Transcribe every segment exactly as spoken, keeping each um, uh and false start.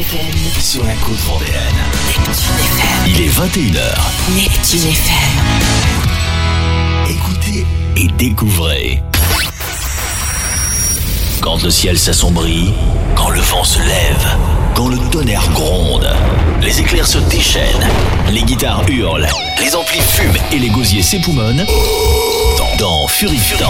F M. Sur la côte vendéenne. Neptune F M. Il est vingt et une heures. Neptune F M. Écoutez et découvrez. Quand le ciel s'assombrit, quand le vent se lève, quand le tonnerre gronde, les éclairs se déchaînent, les guitares hurlent, les amplis fument et les gosiers s'époumonnent, dans, dans Fury Fury.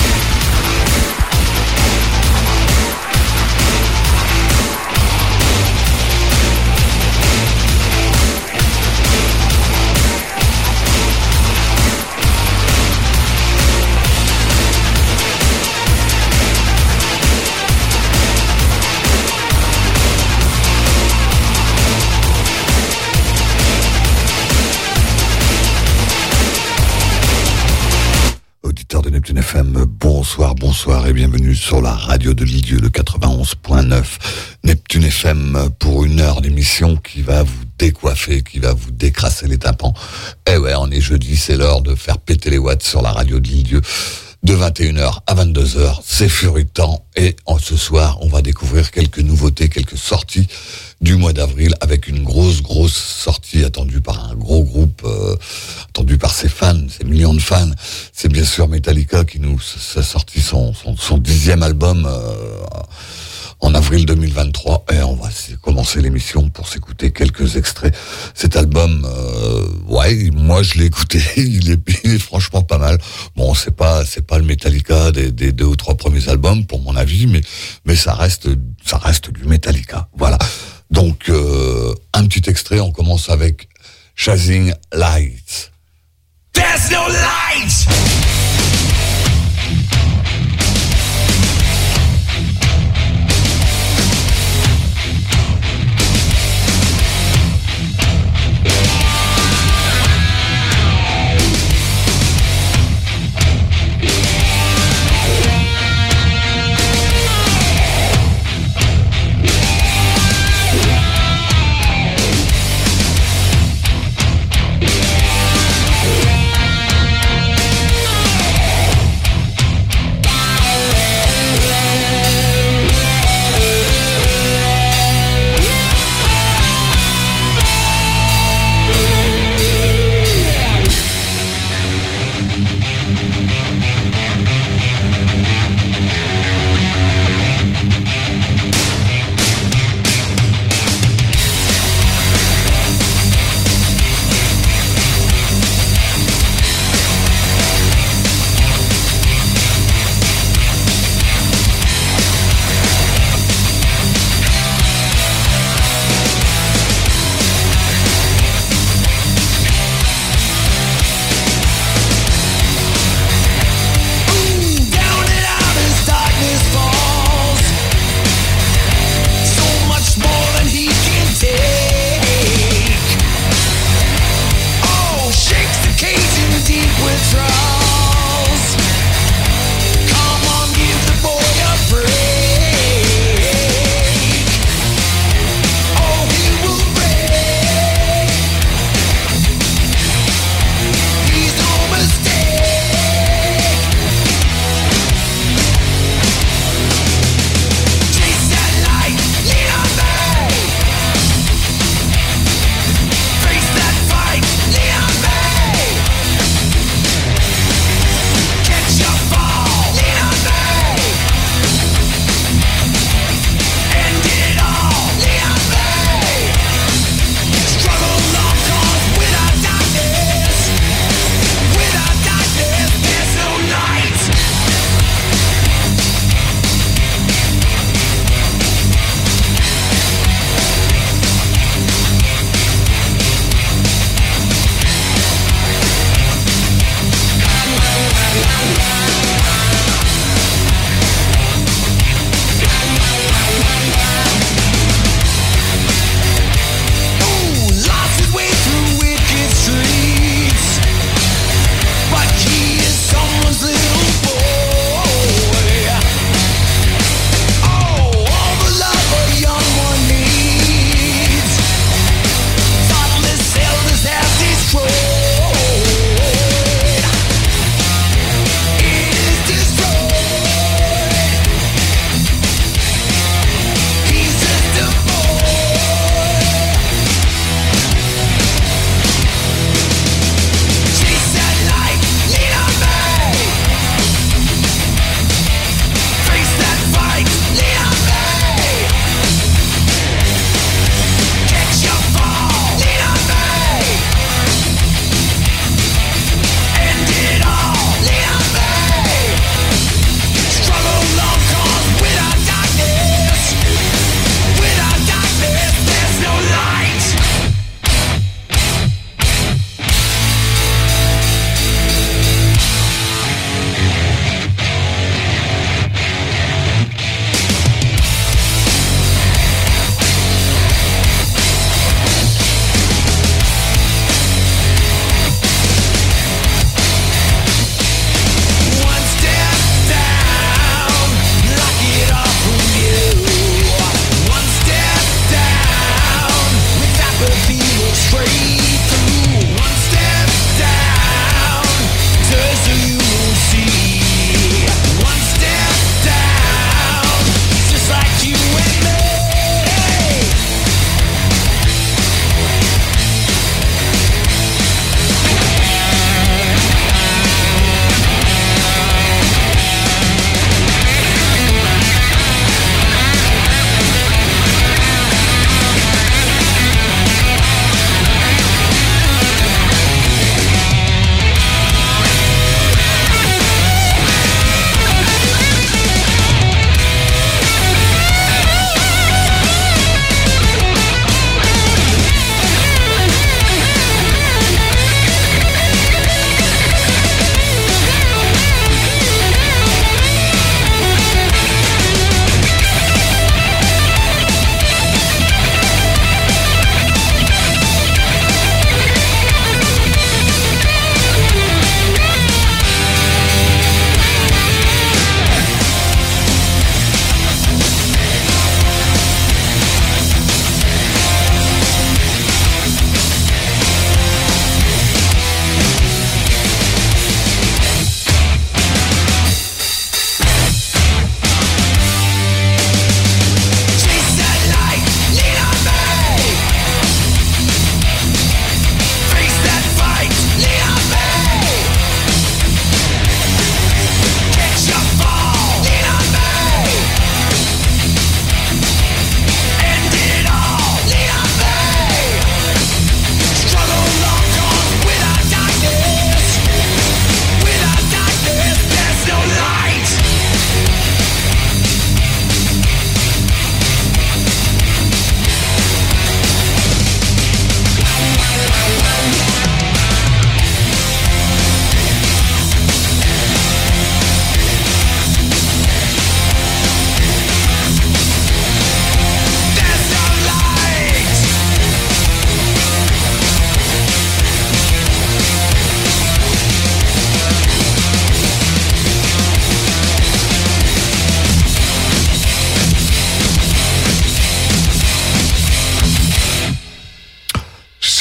De Neptune F M, bonsoir, bonsoir et bienvenue sur la radio de Lisieux, le quatre-vingt-onze point neuf. Neptune F M pour une heure d'émission qui va vous décoiffer, qui va vous décrasser les tympans. Eh ouais, on est jeudi, c'est l'heure de faire péter les watts sur la radio de Lisieux. De vingt et une heures à vingt-deux heures, c'est Furutan. Et en ce soir, on va découvrir quelques nouveautés, quelques sorties du mois d'avril avec une grosse, grosse sortie attendue par un gros groupe, euh, attendu par ses fans, ses millions de fans. C'est bien sûr Metallica qui nous a sorti son, son, son dixième album euh, en avril deux mille vingt-trois. Et on va commencer l'émission pour s'écouter quelques extraits. Cet album, euh, ouais, moi je l'ai écouté, il est, il est franchement pas mal. Bon, c'est pas, c'est pas le Metallica des, des deux ou trois premiers albums, pour mon avis, mais, mais ça reste, ça reste du Metallica. Voilà. Donc, euh, un petit extrait, on commence avec Chasing Lights. There's no light!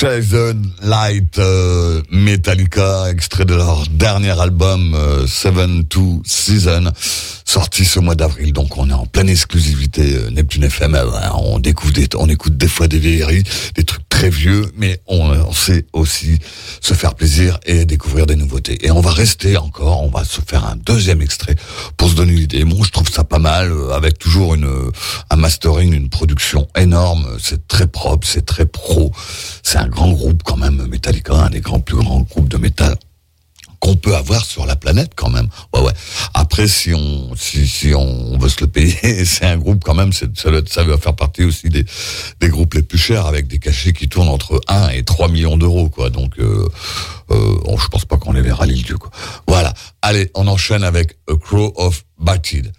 Chosen Light, euh, Metallica, extrait de leur dernier album euh, Seven Two Season, sorti ce mois d'avril. Donc on est en pleine exclusivité euh, Neptune F M. Euh, on découvre des, on écoute des fois des vieilleries, des trucs très vieux, mais on, on sait aussi se faire plaisir et découvrir des nouveautés. Et on va rester encore, on va se faire un deuxième extrait pour se donner une idée. Bon, je trouve ça pas mal, euh, avec toujours une un mastering, une production énorme. C'est très propre, c'est très pro. C'est un grand groupe quand même, Metallica, un des grands plus grands groupes de métal qu'on peut avoir sur la planète quand même. Ouais ouais. Après si on si si on veut se le payer, c'est un groupe quand même, c'est, ça, ça va faire partie aussi des des groupes les plus chers, avec des cachets qui tournent entre un et trois millions d'euros quoi. Donc euh, euh on, je pense pas qu'on les verra l'île Dieu quoi. Voilà. Allez, on enchaîne avec A Crow of Batid.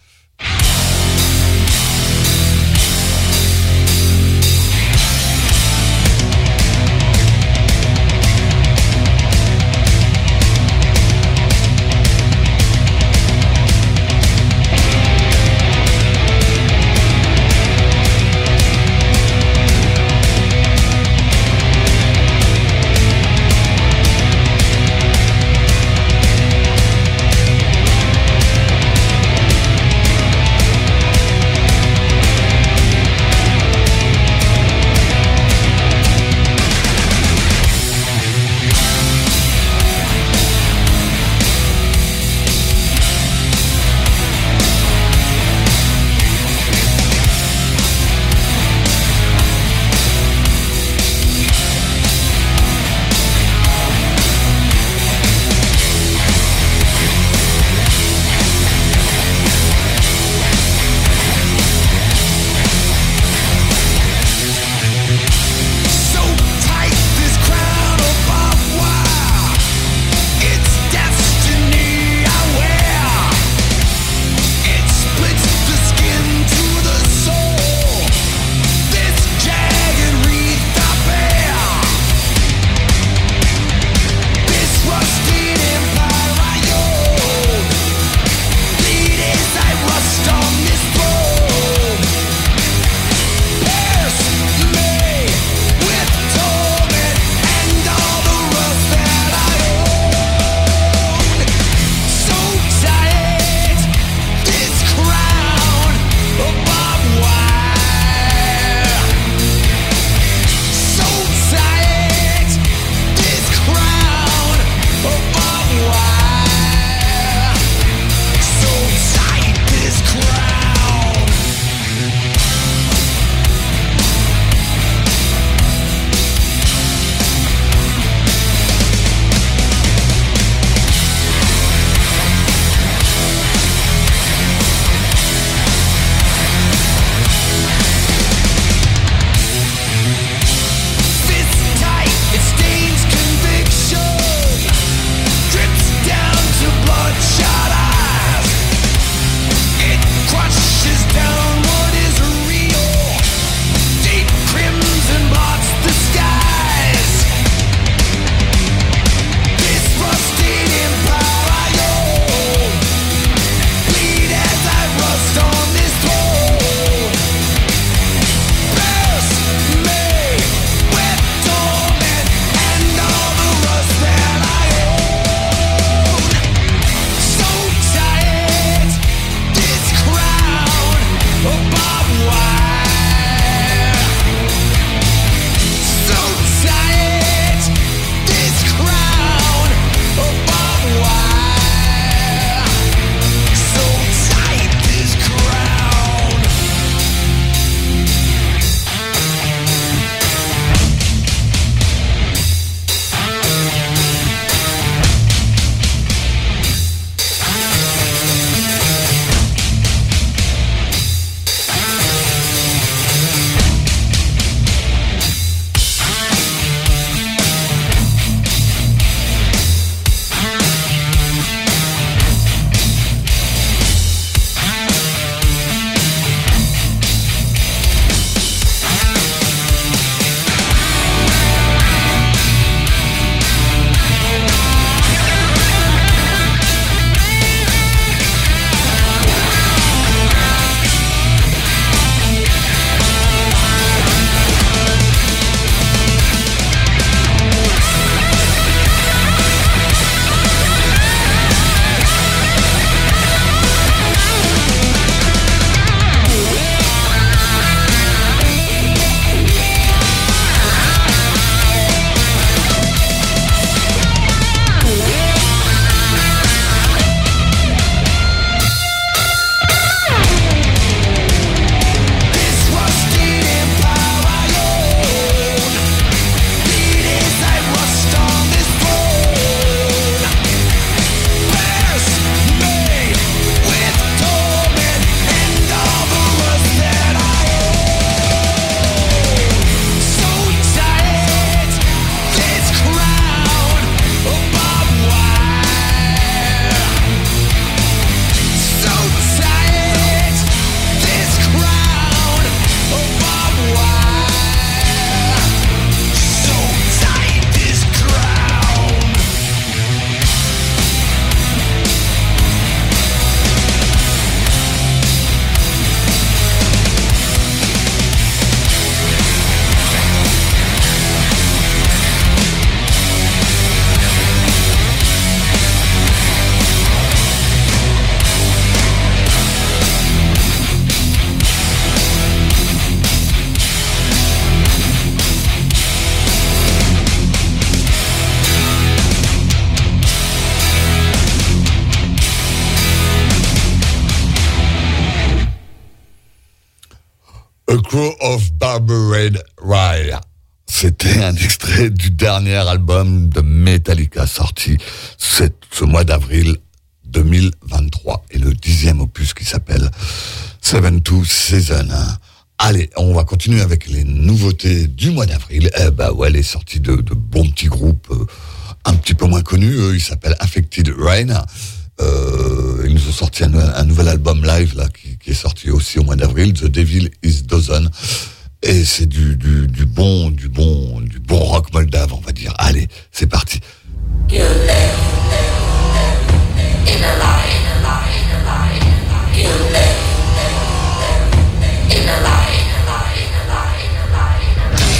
A Crow of Barbarian Ride. C'était un extrait du dernier album de Metallica sorti cette, ce mois d'avril deux mille vingt-trois et le dixième opus qui s'appelle Seven to Season. Allez, on va continuer avec les nouveautés du mois d'avril. Eh ben ouais, les sorties de, de bons petits groupes euh, un petit peu moins connus. Eux, ils s'appellent Affected Rain. Euh, ils nous ont sorti un, un nouvel album live là qui, qui est sorti aussi au mois d'avril, The Devil Is Dozen. Et c'est du, du, du bon, du bon, du bon rock moldave, on va dire. Allez, c'est parti. You live, live, live in a lie, in a lie, in a lie, in a lie. You live, live, live in a lie, in a lie, in a lie, in a lie, in a lie.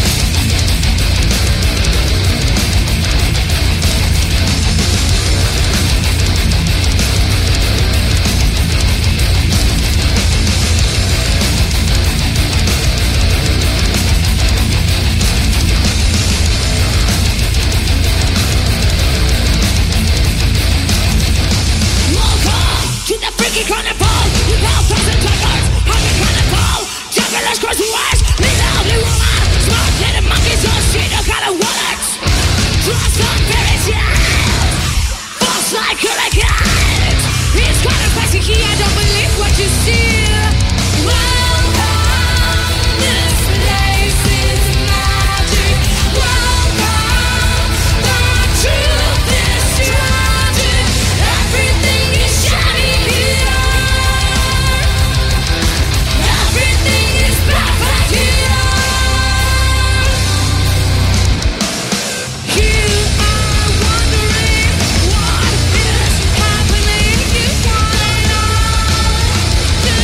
Carnival, you call thousand tigers, happy carnival, jugglers cross the wires, lean out, lean woman, smart little monkeys on street, no kind of wallets, trust on fairy tales, false like hurricanes, it's kind of fancy, I don't believe what you see, welcome, this place is magic, welcome, the truth is tragic, everything is shiny here. Happening, you wanna know?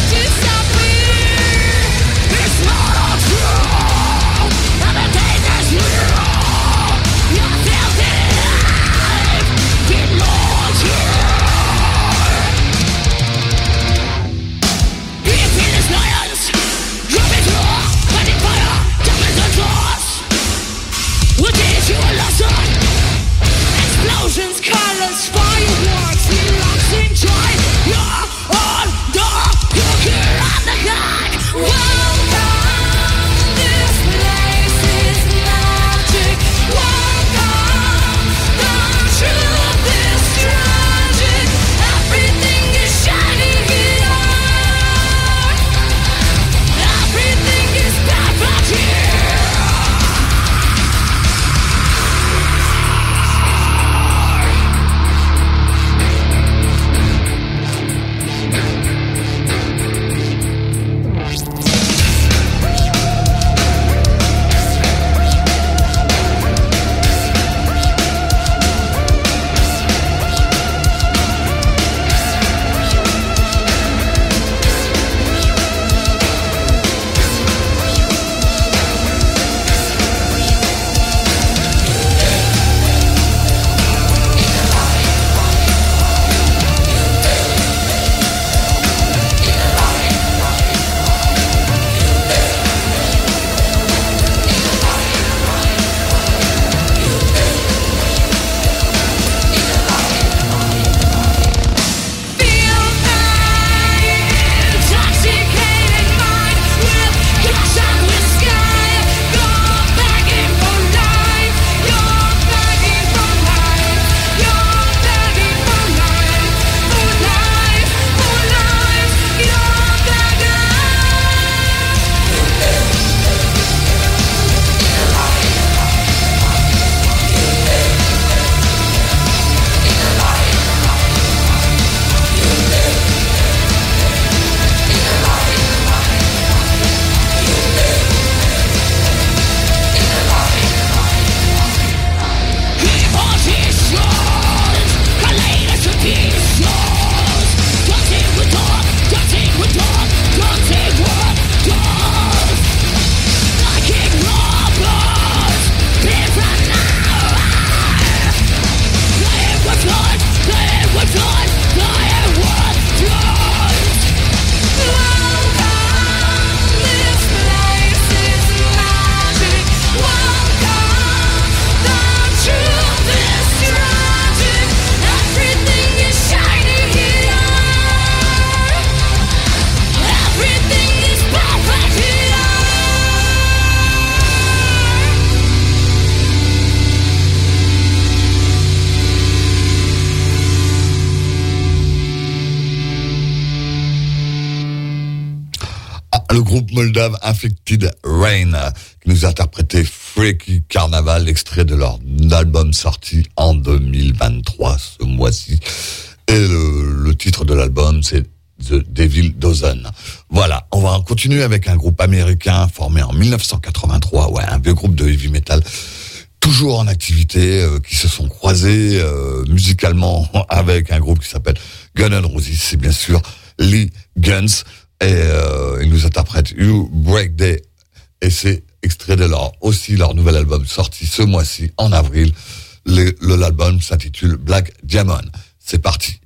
le groupe moldave Infected Rain, qui nous a interprété Freaky Carnaval, extrait de leur album sorti en deux mille vingt-trois, ce mois-ci. Et le, le titre de l'album, c'est The Devil Dozen. Voilà, on va continuer avec un groupe américain formé en dix-neuf cent quatre-vingt-trois, ouais, un vieux groupe de heavy metal, toujours en activité, euh, qui se sont croisés euh, musicalement avec un groupe qui s'appelle Guns N' Roses, c'est bien sûr Lee Guns, et euh, ils nous interprètent You Break Day, et c'est extrait de leur, aussi leur nouvel album sorti ce mois-ci, en avril. Le, le, l'album s'intitule Black Diamond. C'est parti.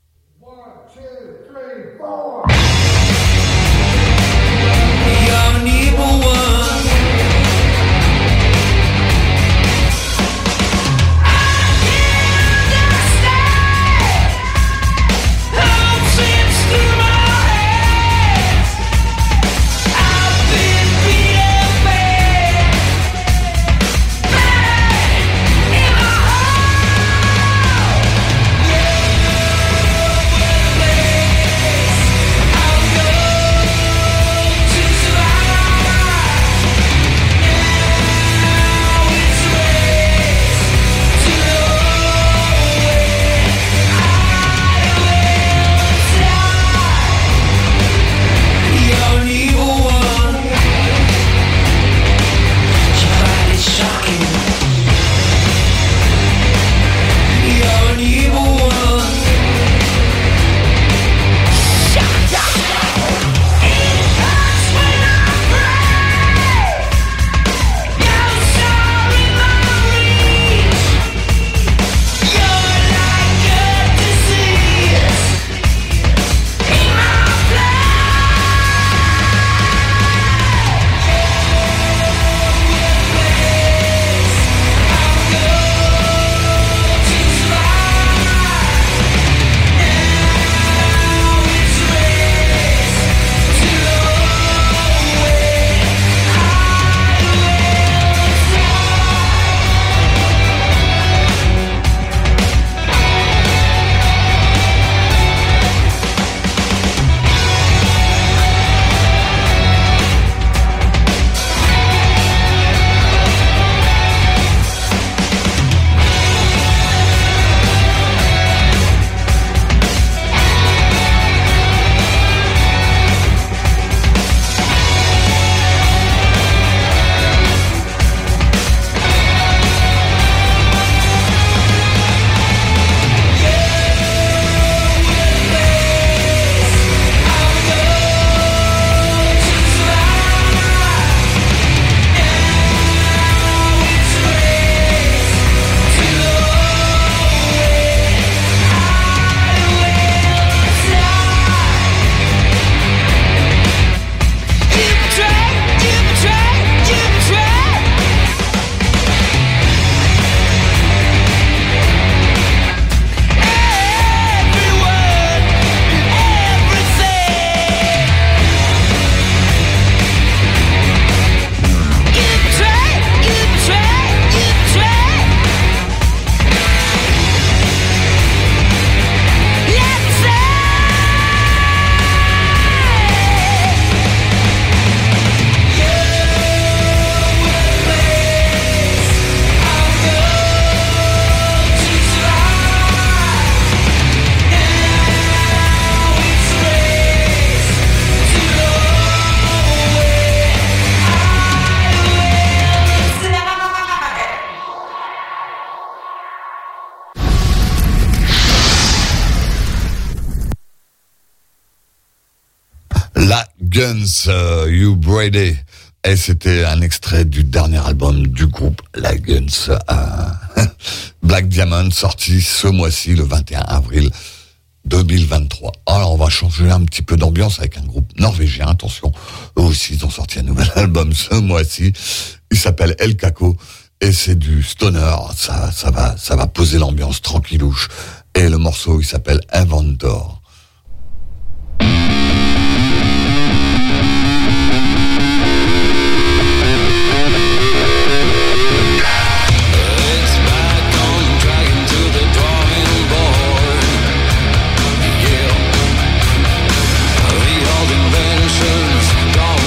Guns, uh, You Brady. Et c'était un extrait du dernier album du groupe, la Guns, uh, Black Diamond, sorti ce mois-ci, le vingt et un avril deux mille vingt-trois. Alors, on va changer un petit peu d'ambiance avec un groupe norvégien. Attention, eux aussi, ils ont sorti un nouvel album ce mois-ci. Il s'appelle El Caco et c'est du stoner. Ça, ça va, ça va poser l'ambiance tranquillouche. Et le morceau, il s'appelle Inventor. Gone.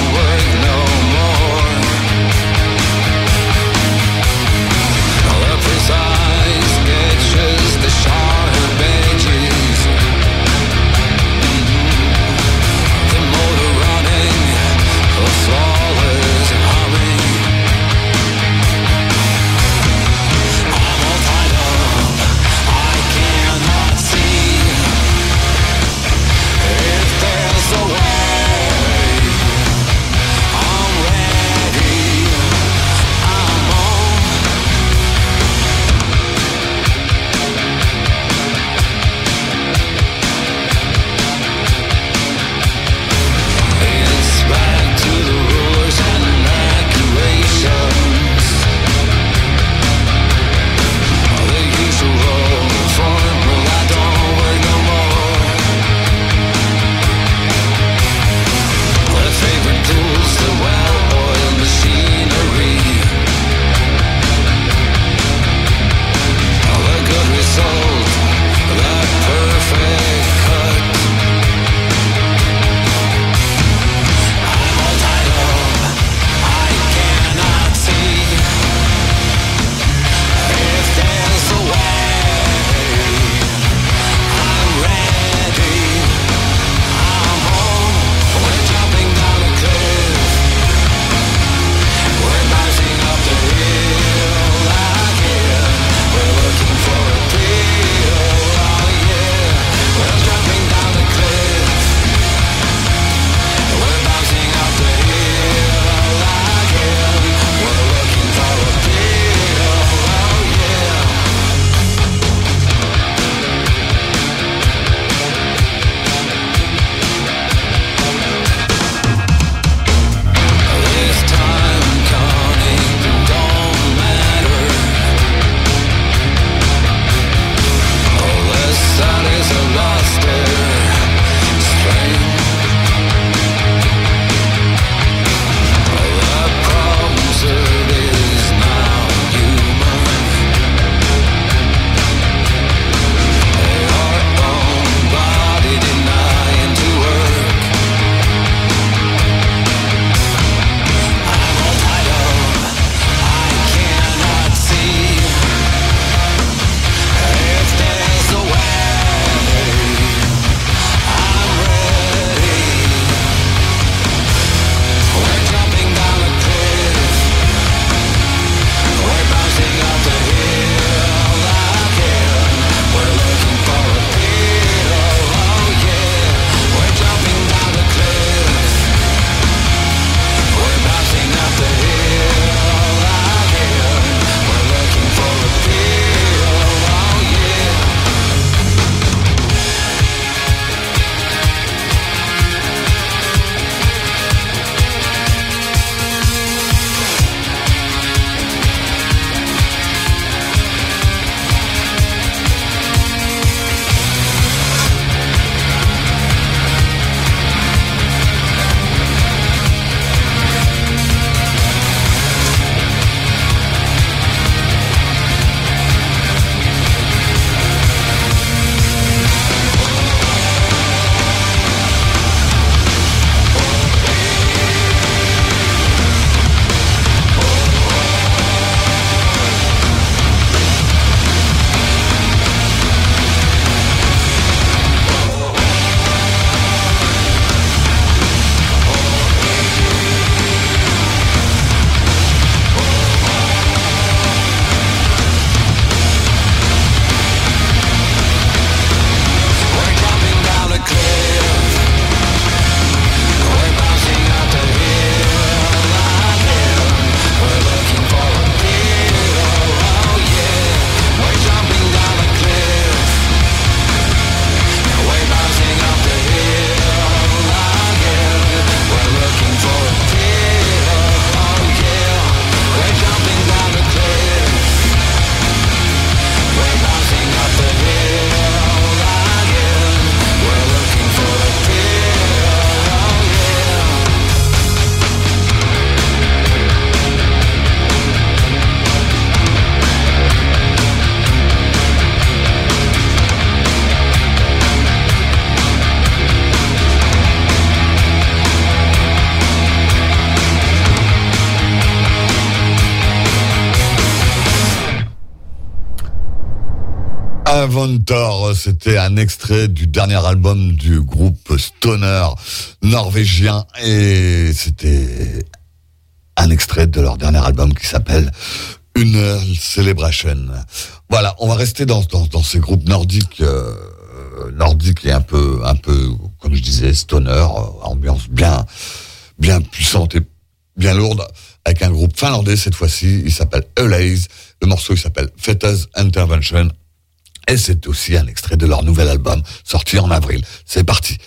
Inventor, c'était un extrait du dernier album du groupe Stoner norvégien et c'était un extrait de leur dernier album qui s'appelle Une Celebration. Voilà, on va rester dans dans, dans ces groupes nordiques, euh, nordiques et un peu un peu comme je disais Stoner, euh, ambiance bien bien puissante et bien lourde, avec un groupe finlandais cette fois-ci. Il s'appelle Alaze. Le morceau il s'appelle Fetas Intervention. Et c'est aussi un extrait de leur nouvel album, sorti en avril. C'est parti.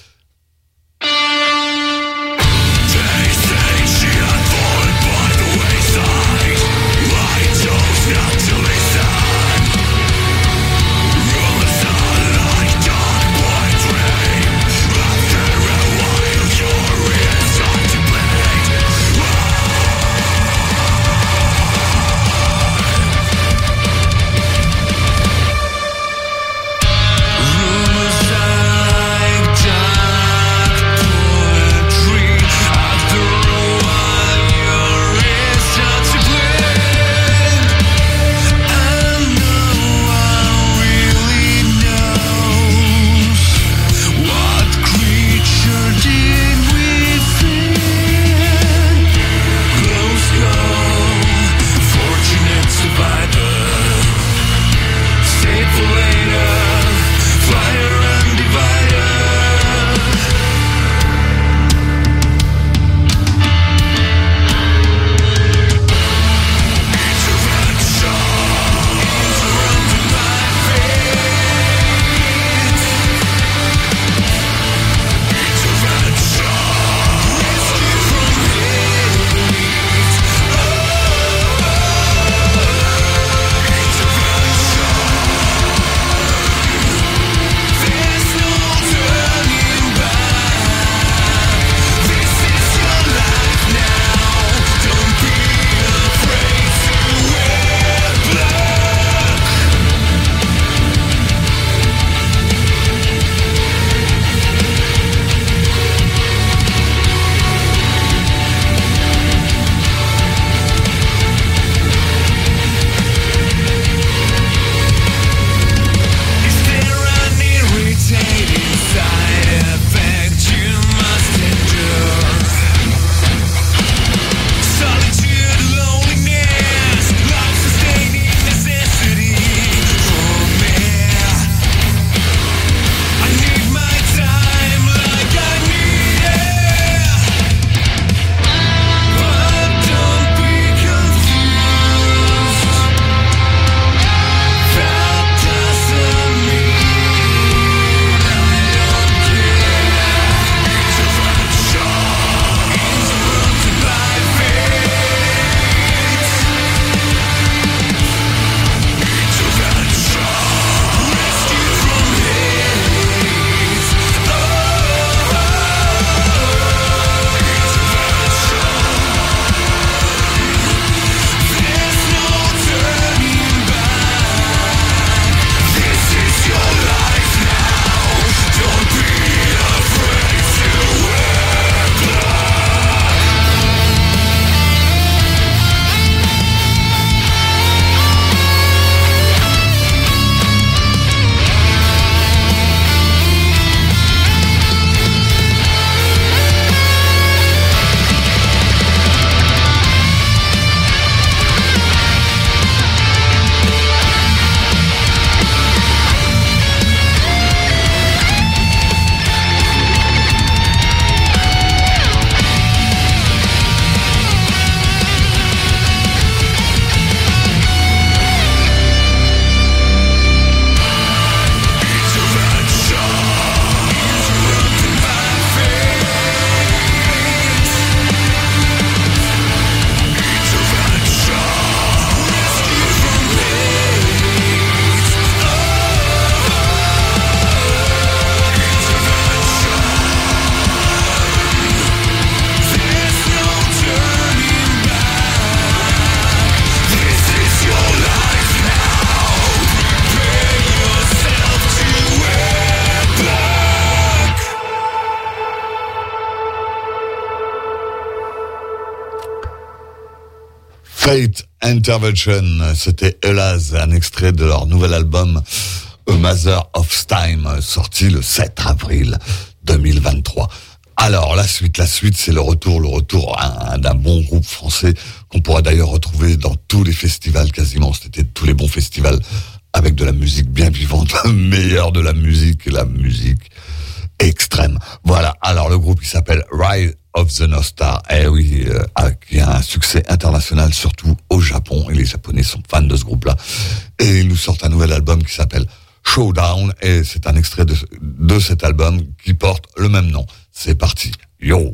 Fate Intervention, c'était Hélas, un extrait de leur nouvel album A Matter of Time, sorti le sept avril deux mille vingt-trois. Alors, la suite, la suite, c'est le retour, le retour hein, d'un bon groupe français qu'on pourra d'ailleurs retrouver dans tous les festivals quasiment. C'était tous les bons festivals avec de la musique bien vivante, le meilleur de la musique et la musique extrême. Voilà. Alors, le groupe, il s'appelle Rise of the North Star. Eh oui, euh, qui a un succès international, surtout au Japon. Et les Japonais sont fans de ce groupe-là. Et ils nous sortent un nouvel album qui s'appelle Showdown. Et c'est un extrait de, de cet album qui porte le même nom. C'est parti. Yo!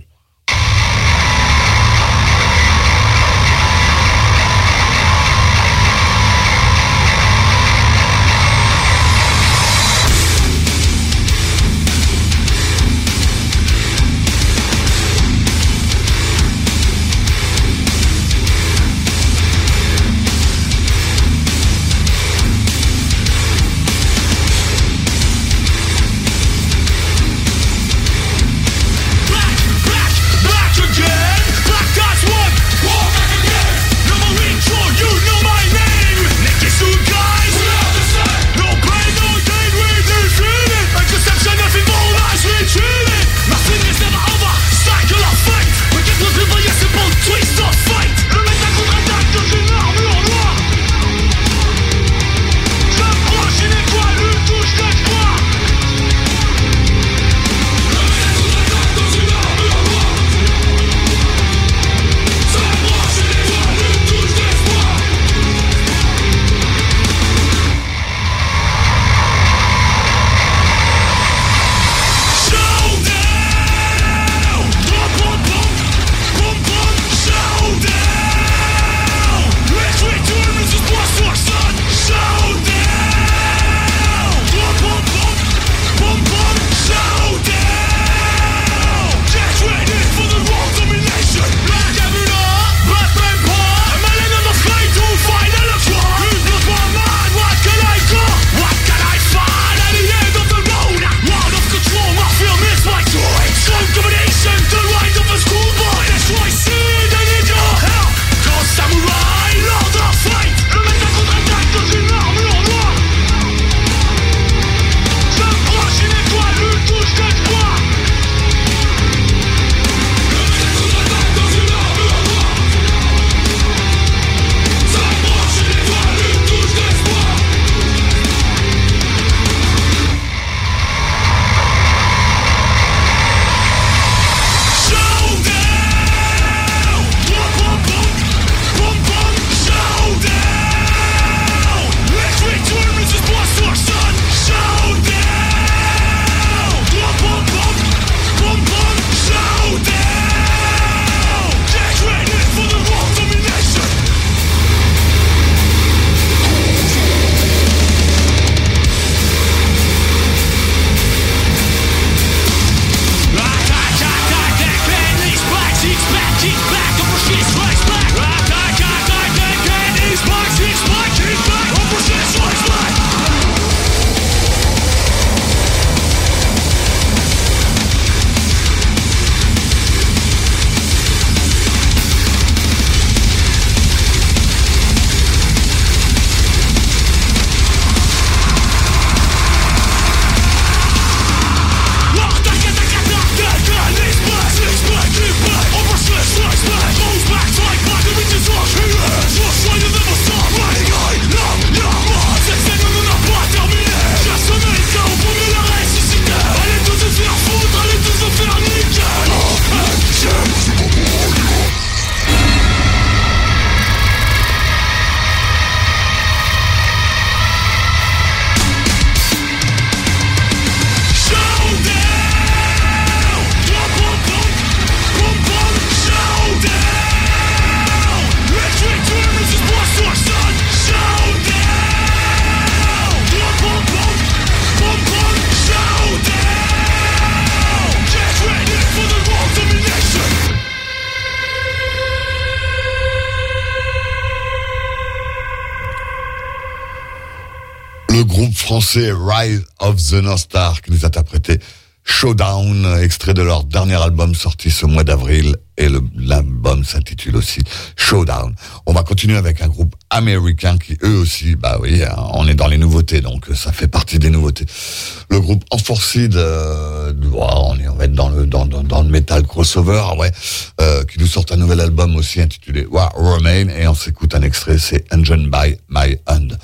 Le groupe français Rise of the North Star qui nous a interprété Showdown, extrait de leur dernier album sorti ce mois d'avril, et le, l'album s'intitule aussi Showdown. On va continuer avec un groupe américain qui eux aussi, bah oui, on est dans les nouveautés, donc ça fait partie des nouveautés. Le groupe Enforced, euh, on, est, on va être dans le dans, dans, dans le metal crossover, ouais, euh, qui nous sort un nouvel album aussi intitulé War Remain, et on s'écoute un extrait, c'est Engine by My Hand.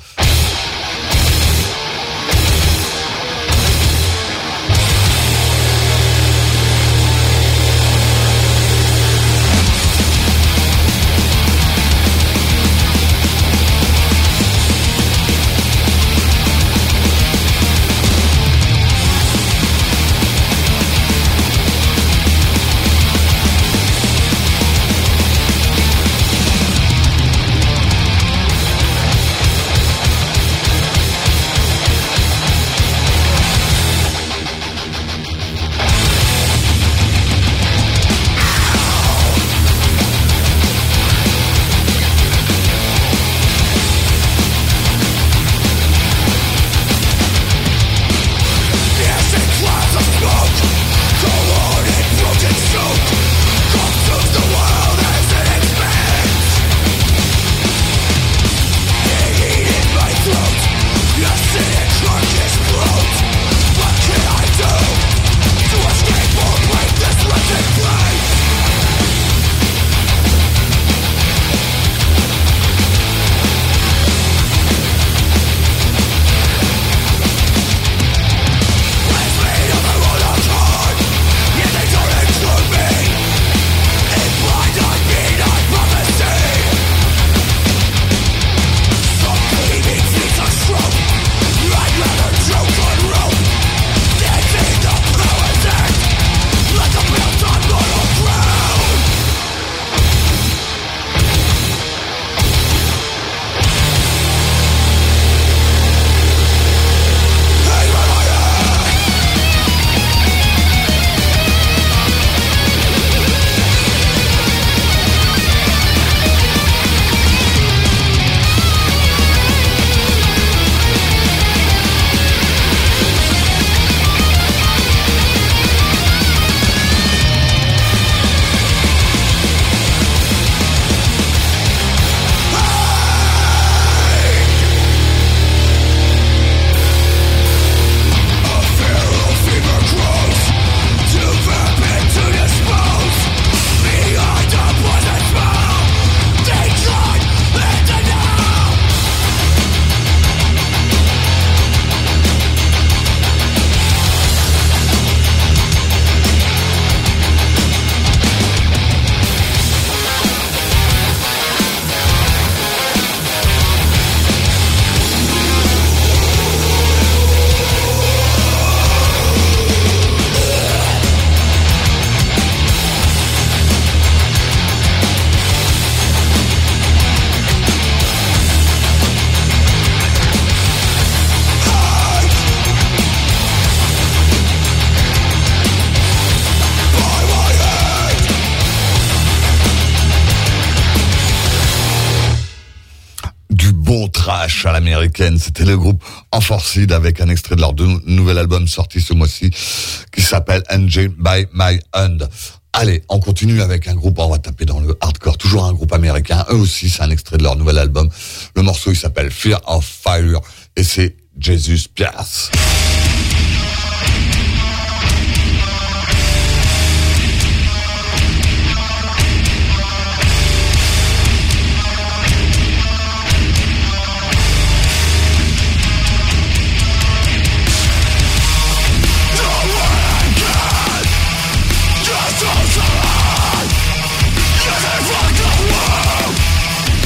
Trash à l'américaine, c'était le groupe Enforced avec un extrait de leur de nouvel album sorti ce mois-ci qui s'appelle Engine by My Hand. Allez, on continue avec un groupe, on va taper dans le hardcore, toujours un groupe américain, eux aussi c'est un extrait de leur nouvel album. Le morceau il s'appelle Fear of Fire et c'est Jesus Piaz.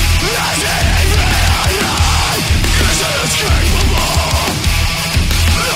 It's capable.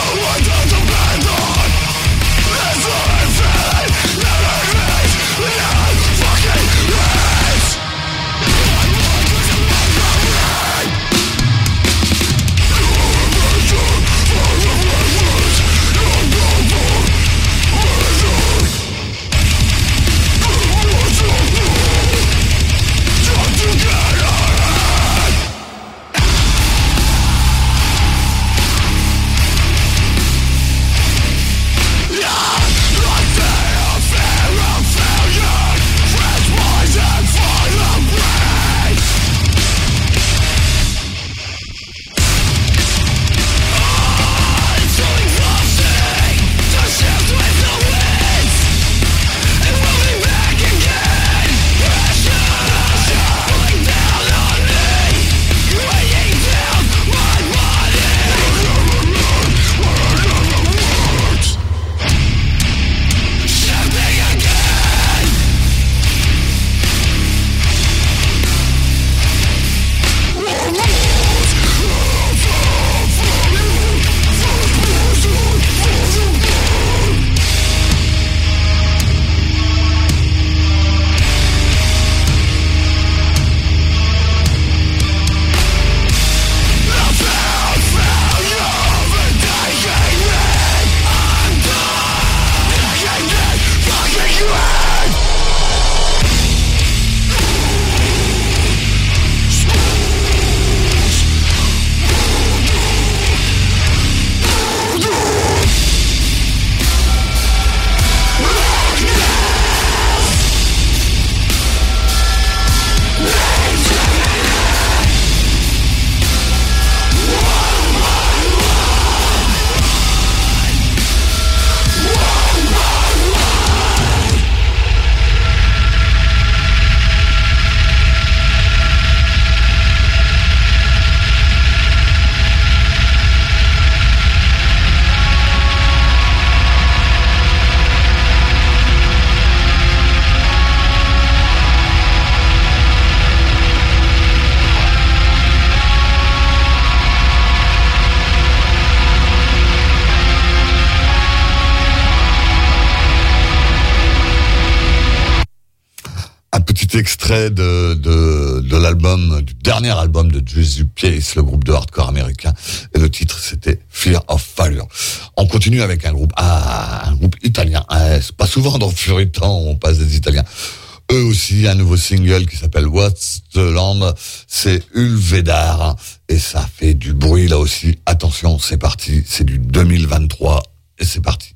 petit extrait de, de, de l'album, du dernier album de Jesus Piece, le groupe de hardcore américain. Et le titre, c'était Fear of Failure. On continue avec un groupe, ah, un groupe italien. Ah, c'est pas souvent dans Fury Temps on passe des Italiens. Eux aussi, un nouveau single qui s'appelle What's the Land. C'est Ulvedar. Et ça fait du bruit là aussi. Attention, c'est parti. C'est du deux mille vingt-trois. Et c'est parti.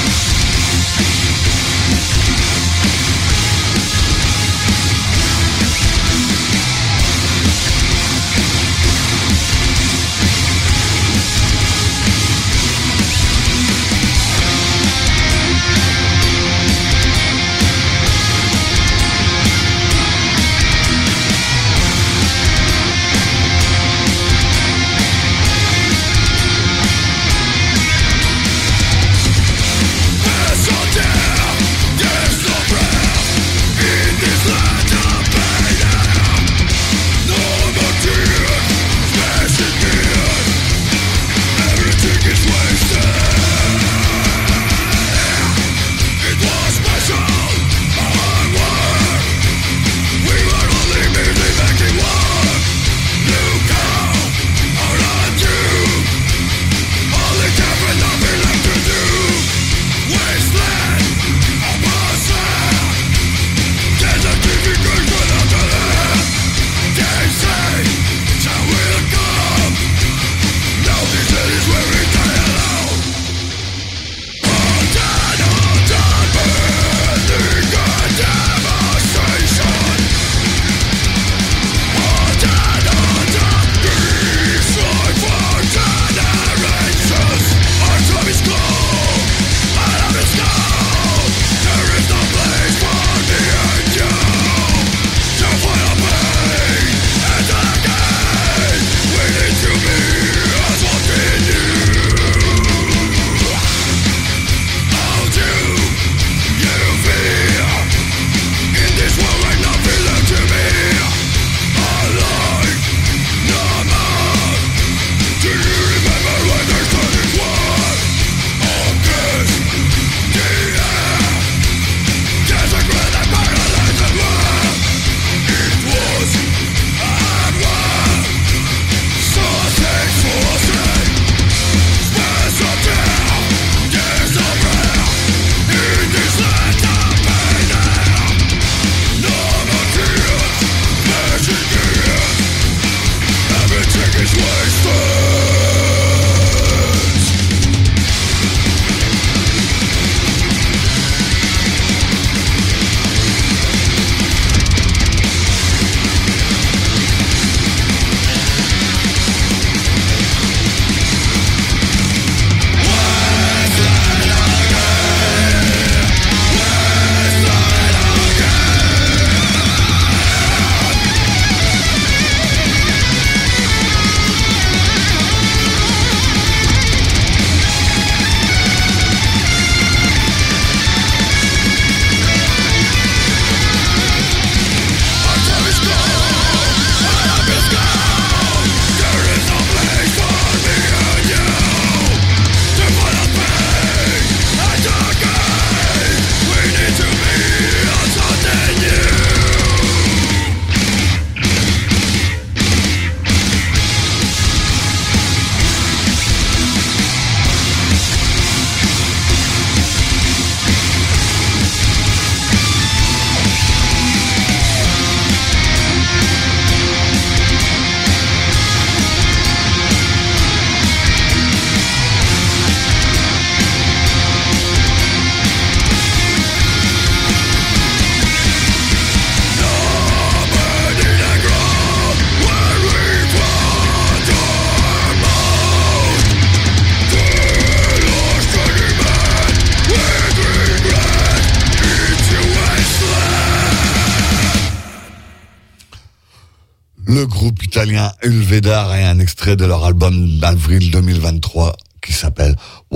Le groupe italien Ulvedar et un extrait de leur album d'avril deux mille vingt-trois qui s'appelle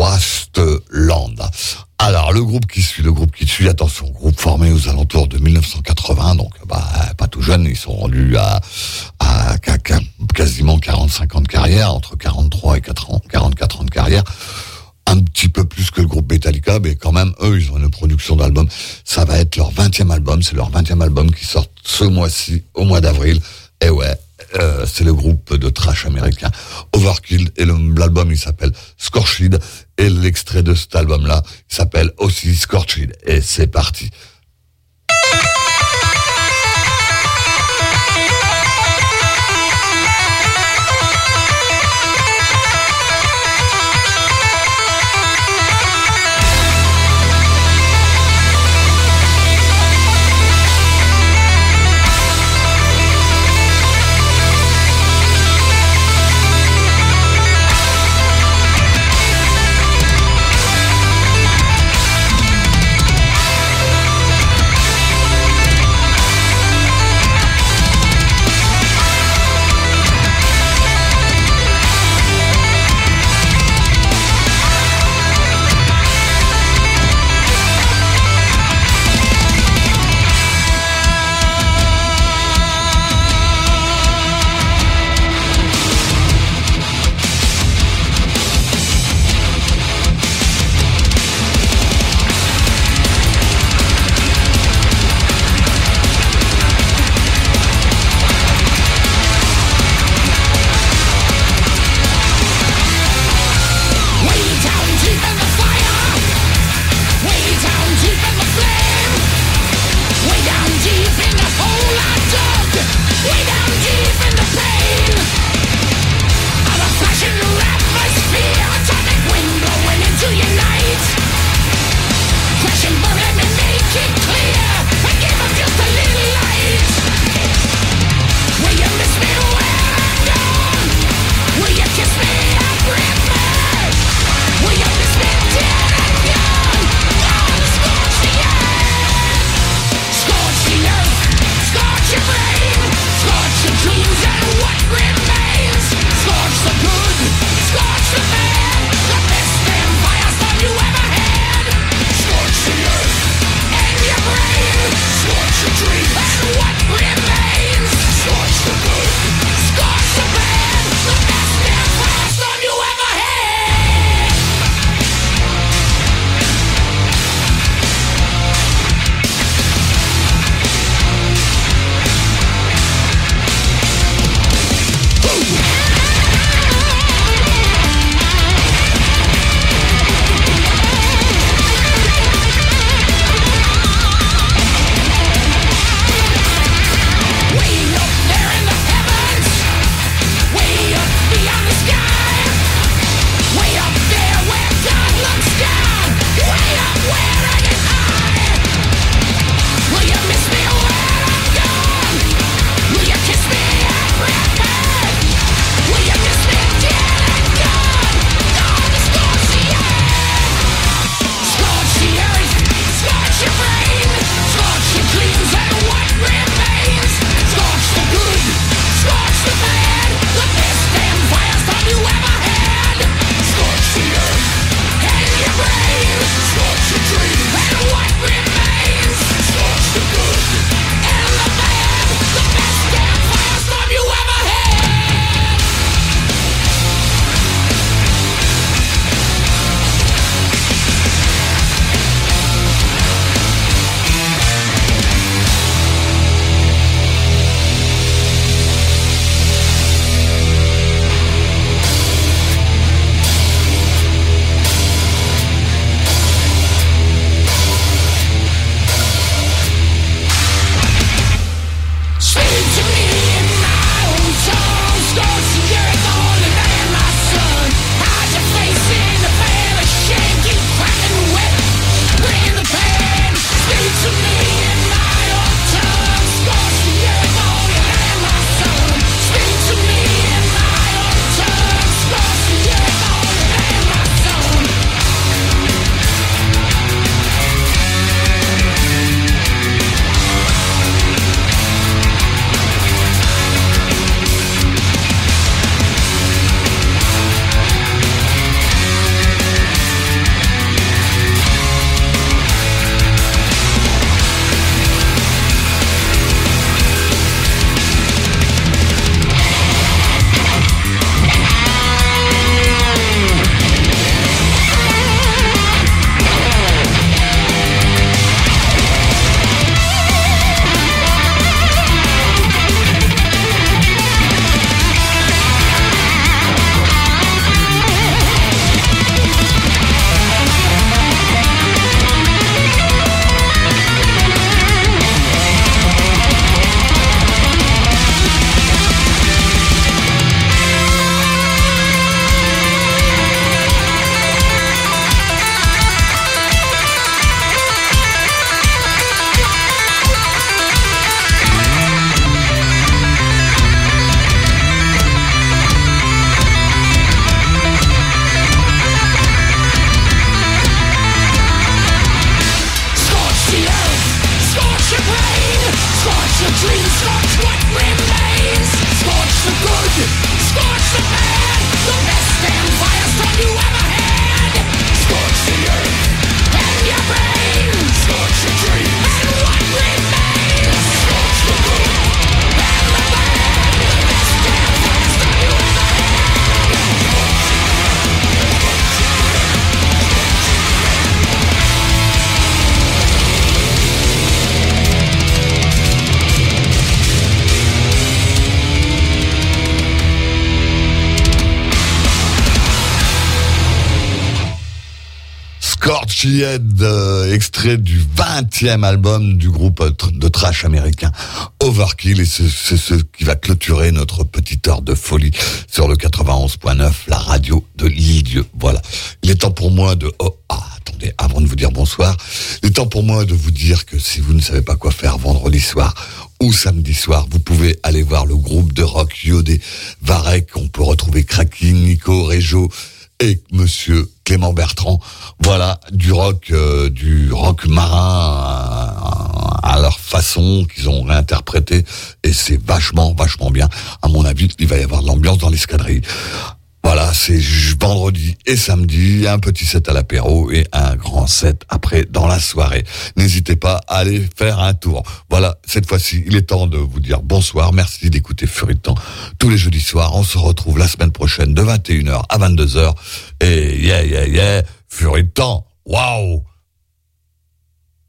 Wasteland. Alors, le groupe qui suit, le groupe qui suit, attention, groupe formé aux alentours de mille neuf cent quatre-vingts, donc bah pas tout jeune, ils sont rendus à, à, à, à quasiment quarante-cinq ans de carrière, entre quarante-trois et quarante-quatre ans de carrière. un petit peu plus que le groupe Metallica, mais quand même, eux, ils ont une production d'albums. Ça va être leur vingtième album, c'est leur vingtième album qui sort ce mois-ci, au mois d'avril. Et ouais, euh, c'est le groupe de thrash américain Overkill, et le, l'album, il s'appelle Scorched, et l'extrait de cet album-là, il s'appelle aussi Scorched. Et c'est parti. the dream, scorch what remains. Scorch the good, scorch the bad. The best damn firestorm you ever had. Scorch the earth and your brain. Scorch your dream and what remains. Scorch the good and the bad. The best damn firestorm you ever had. Scorchy Head, euh, extrait du vingtième album du groupe de trash américain Overkill, et c'est, c'est ce qui va clôturer notre petite heure de folie sur le quatre-vingt-onze point neuf, la radio de l'Île-Dieu. Voilà. Il est temps pour moi de... Oh, ah, attendez, avant de vous dire bonsoir, il est temps pour moi de vous dire que si vous ne savez pas quoi faire vendredi soir ou samedi soir, vous pouvez aller voir le groupe de rock Yodé Varek. On peut retrouver Kraki, Nico, Réjo et monsieur Clément Bertrand. Voilà, du rock, euh, du rock marin à, à leur façon, qu'ils ont réinterprété, et c'est vachement, vachement bien. À mon avis, il va y avoir de l'ambiance dans l'escadrille. Voilà, c'est vendredi et samedi, un petit set à l'apéro et un grand set après dans la soirée. N'hésitez pas à aller faire un tour. Voilà, cette fois-ci, il est temps de vous dire bonsoir. Merci d'écouter Furie de Temps tous les jeudis soirs. On se retrouve la semaine prochaine de vingt et une heures à vingt-deux heures. Et yeah, yeah, yeah, Furie de Temps. Waouh!